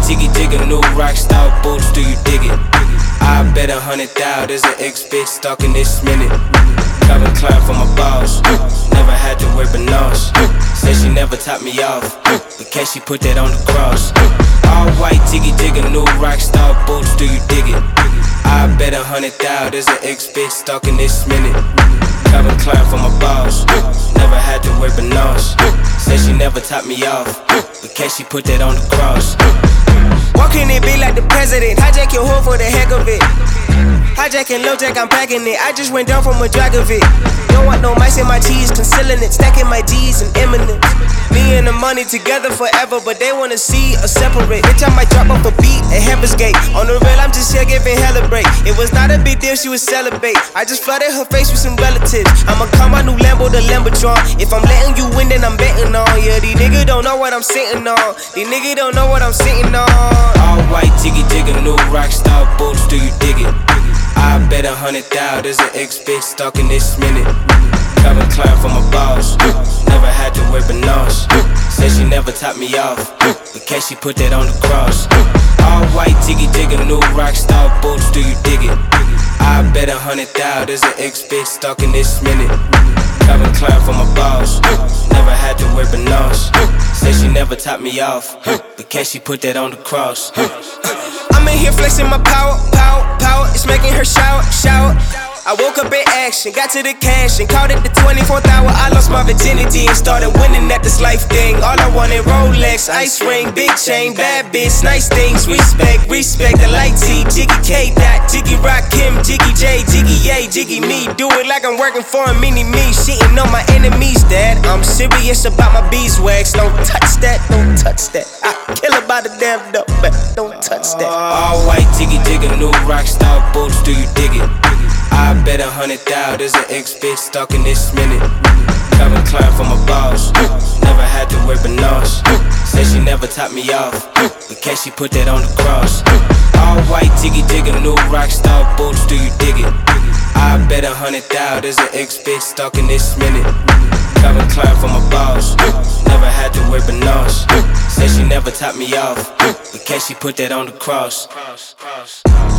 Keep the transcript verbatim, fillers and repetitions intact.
Jiggy Jigga, new rock star boots, do you dig it? I bet a hundred thou there's an ex-bitch stalking this minute. Calvin Klein for my balls, never had to wear bananas. Said she never topped me off, but can she put that on the cross? All white Jiggy Jigga, new rock star boots, do you dig it? I bet a hundred thou there's an ex-bitch stalking this minute. Calvin Klein for my balls, never had to wear bananas. Said she never topped me off, but can she put that on the cross? Walking it big like the president, hijack your hoe for the heck of it. Hijacking low jack, I'm packing it. I just went down from a drag of it. Don't want no mice in my cheese, concealing it, stacking my G's and eminence. Me and the money together forever, but they wanna see us separate. Bitch, I might drop off a beat at Heaven's Gate. On the real, I'm just here giving hella break. It was not a big deal, she would celebrate. I just flooded her face with some relatives. I'ma call my new Lambo the Lambotron. If I'm letting you win, then I'm betting on. Yeah, these niggas don't know what I'm sitting on. These niggas don't know what I'm sitting on. All white Jiggy Jigga, new rock star boots, do you dig it? I bet a hundred thou there's an ex-bitch stalking this minute. Calvin Klein for my balls, never had to wear bananas. Said she never topped me off, but can she put that on the cross? All white Jiggy Jigga, new rock star boots, do you dig it? I bet a hundred thou there's an ex-bitch stalking this minute. Calvin Klein for my balls, never had to wear bananas. Said she never topped me off, but can she put that on the cross? I'm in here flexing my power, power, power. It's making her shower, shower. I woke up in action, got to the cash and called it the twenty-fourth hour. I lost my virginity and started winning at this life thing. All I wanted Rolex, ice ring, big chain, bad bitch, nice things. Respect, respect, the light T, Jiggy K, dot, Jiggy Rock, Kim, Jiggy J, Jiggy A, Jiggy me. Do it like I'm working for a mini me. Shitting on my enemies, dad. I'm serious about my beeswax. Don't touch that, don't touch that. I kill about the damn dope, but don't touch that. All white Jiggy Jigga, new rock star boots, do you dig it? I bet a hundred thou there's an ex-bitch stalking this minute. Calvin Klein for my balls, never had to wear bananas. Said she never topped me off, but can she put that on the cross? All white Jiggy Jigga, new rock star boots, do you dig it? I bet a hundred thou there's an ex-bitch stalking this minute. Calvin Klein for my balls, never had to wear bananas. Said she never topped me off, but can she put that on the cross?